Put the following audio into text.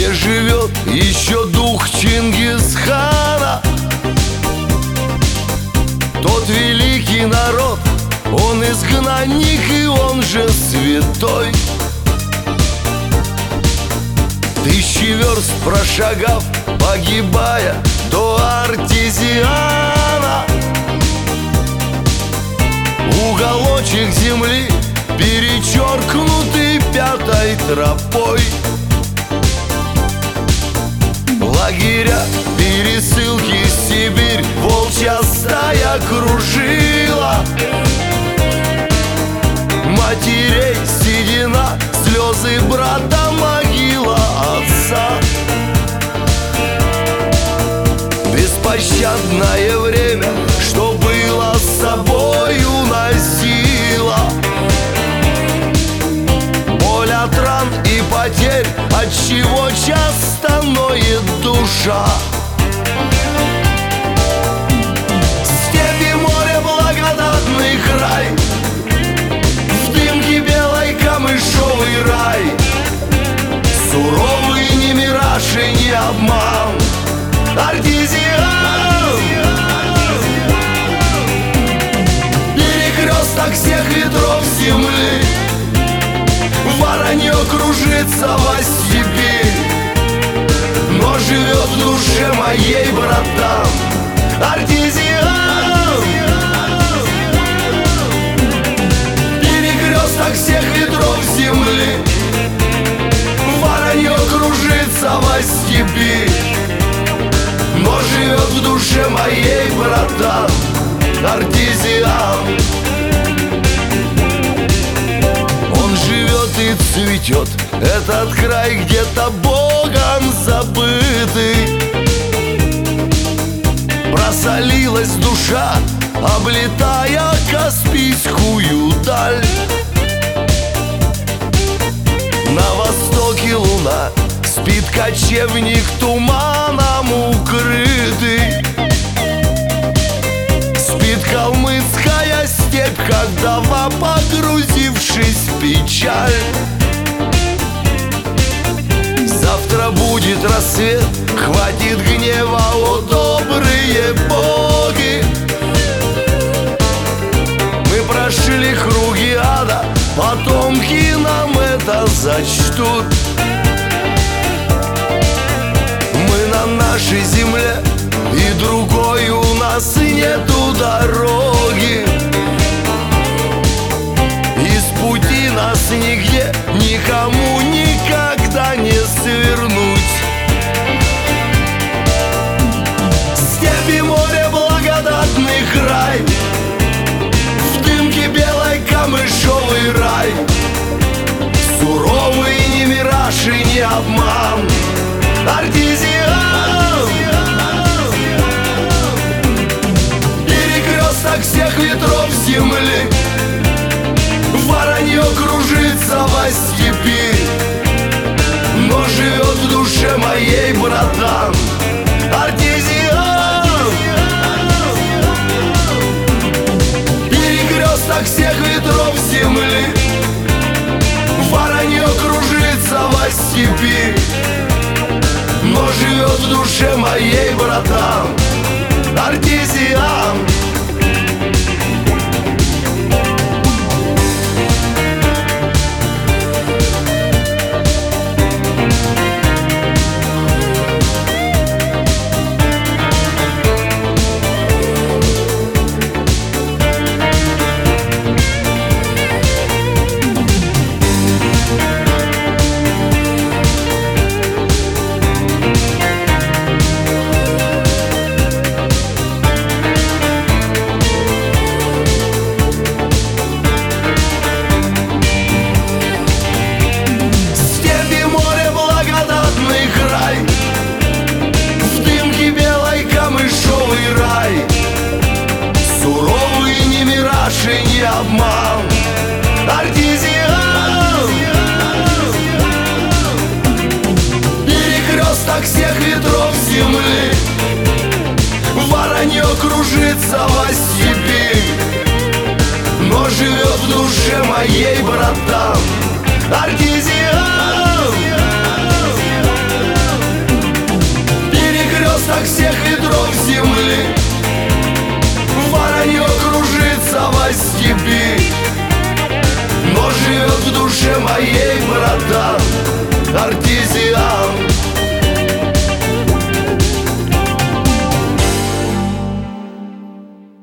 где живет еще дух Чингисхана. Тот великий народ, он изгнанник и он же святой. Тысячи верст прошагав, погибая до Артезиана, уголочек земли перечеркнутый пятой тропой. Лагеря, пересылки, Сибирь, волчья стая кружила. Матерей седина, слезы брата, могила отца. Беспощадное время, что было с собой, уносило боль от ран и потерь, от чего часто ноет душа. Степи, море, благодатный край, в дымке белой камышовый рай. Суровый не мираж и не обман, Артезиан. Перекресток всех ветров земли, воронье кружится во степи, но живет в душе моей, братан, Артезиан. Перекресток всех ветров земли, воронье кружится во степи, но живет в душе моей, братан, Артезиан. Он живет и цветет, этот край где-то Богом забытый. Просолилась душа, облетая Каспийскую даль. На востоке луна, спит кочевник туманом укрытый. Спит калмыцкая степь, как вдова, погрузившись в печаль. Завтра будет рассвет, хватит гнева, о добрые боги. Мы прошли круги ада, потомки нам это зачтут. Мы на нашей земле, и другой у нас нету дороги. Из пути нас нигде, никому никогда не свернуть. Степи, море, благодатный край, в дымке белой камышовый рай. Суровый не мираж и не обман, Артезиан. Перекресток всех ветров земли, воронье кружится во степи, но живет в душе моей, братан, Артезиан. Перекресток всех ветров земли, воронье кружится во степи, но живет в душе моей, братан, Артезиан. Обман, Артезиан. Перекресток всех ветров земли, воронье кружится во степи, но живет в душе моей, братан, Артезиан. живет в душе моей, братан, артезиан.